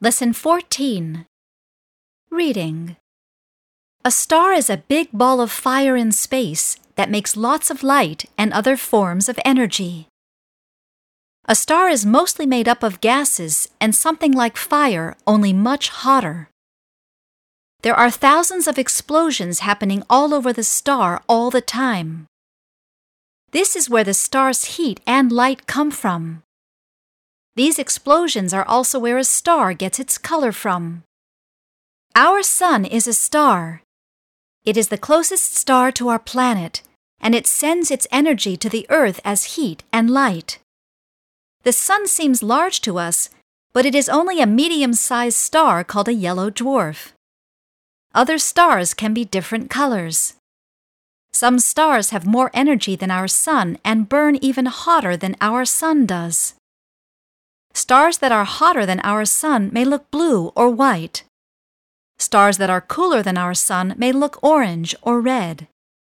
Lesson 14. Reading. A star is a big ball of fire in space that makes lots of light and other forms of energy. A star is mostly made up of gases and something like fire, only much hotter. There are thousands of explosions happening all over the star all the time. This is where the star's heat and light come from. These explosions are also where a star gets its color from. Our sun is a star. It is the closest star to our planet, and it sends its energy to the Earth as heat and light. The sun seems large to us, but it is only a medium-sized star called a yellow dwarf. Other stars can be different colors. Some stars have more energy than our sun and burn even hotter than our sun does. Stars that are hotter than our sun may look blue or white. Stars that are cooler than our sun may look orange or red.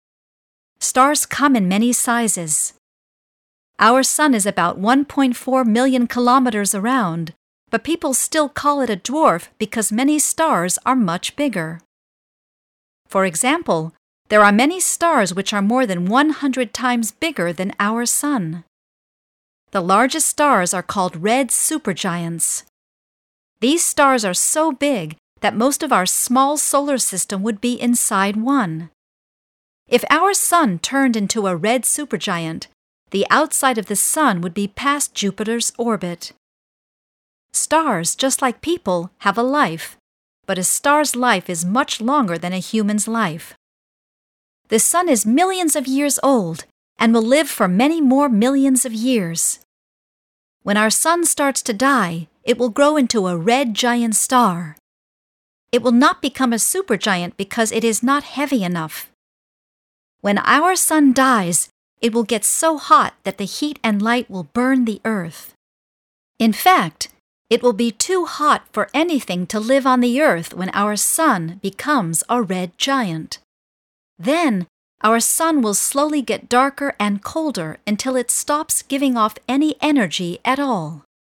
Stars come in many sizes. Our sun is about 1.4 million kilometers around, but people still call it a dwarf because many stars are much bigger. For example, there are many stars which are more than 100 times bigger than our sun. The largest stars are called red supergiants. These stars are so big that most of our small solar system would be inside one. If our sun turned into a red supergiant, the outside of the sun would be past Jupiter's orbit. Stars, just like people, have a life, but a star's life is much longer than a human's life. The sun is millions of years old and will live for many more millions of years. When our sun starts to die, it will grow into a red giant star. It will not become a supergiant because it is not heavy enough. When our sun dies, it will get so hot that the heat and light will burn the Earth. In fact, it will be too hot for anything to live on the Earth when our sun becomes a red giant. Then, our sun will slowly get darker and colder until it stops giving off any energy at all.